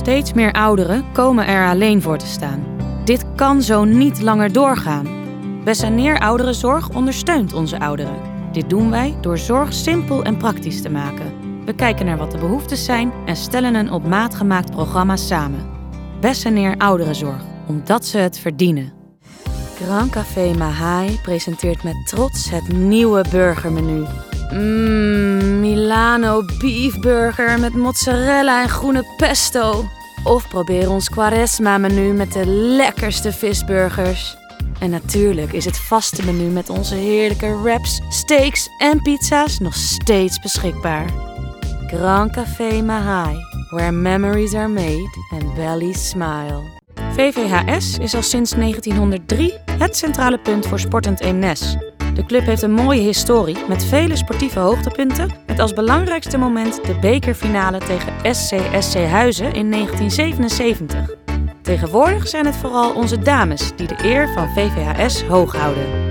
Steeds meer ouderen komen er alleen voor te staan. Dit kan zo niet langer doorgaan. Besseneer Ouderenzorg ondersteunt onze ouderen. Dit doen wij door zorg simpel en praktisch te maken. We kijken naar wat de behoeftes zijn en stellen een op maat gemaakt programma samen. Besseneer Ouderenzorg, omdat ze het verdienen. Grand Café Mahai presenteert met trots het nieuwe burgermenu. Milano Beef Burger met mozzarella en groene pesto. Of probeer ons Quaresma menu met de lekkerste visburgers. En natuurlijk is het vaste menu met onze heerlijke wraps, steaks en pizza's nog steeds beschikbaar. Grand Café Mahai, where memories are made and bellies smile. VVHS is al sinds 1903 het centrale punt voor sportend Eemnes. De club heeft een mooie historie met vele sportieve hoogtepunten, met als belangrijkste moment de bekerfinale tegen SC Huizen in 1977. Tegenwoordig zijn het vooral onze dames die de eer van VVHS hoog houden.